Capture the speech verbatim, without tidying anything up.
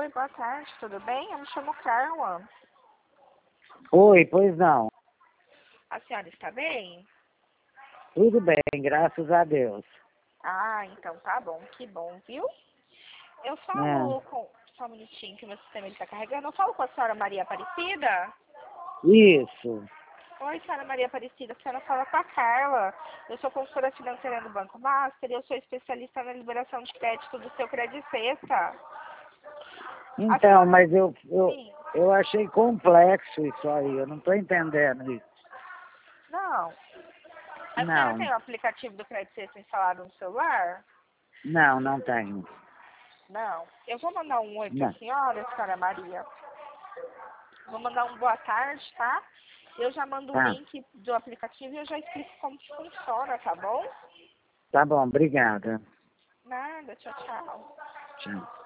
boa tarde, tudo bem? Eu me chamo Carla. Oi, pois não. A senhora está bem? Tudo bem, graças a Deus. Ah, então tá bom, que bom, viu? Eu É. falo com... Só um minutinho que o meu sistema está carregando. Eu falo com a senhora Maria Aparecida? Isso. Oi, senhora Maria Aparecida, a senhora fala com a Carla. Eu sou consultora financeira do Banco Master e eu sou especialista na liberação de crédito do seu Crédito Sexta. A Então, senhora... mas eu, eu, Sim. eu achei complexo isso aí, eu não estou entendendo isso. Não. A senhora tem Não, o aplicativo do Crédito Sexta instalado no celular? não, não tenho. Não. Eu vou mandar um oi para a Não. senhora, senhora Maria. Vou mandar um boa tarde, tá? Eu já mando o Tá, link do aplicativo e eu já explico como que funciona, tá bom? tá bom, obrigada. Nada, tchau, tchau. Tchau.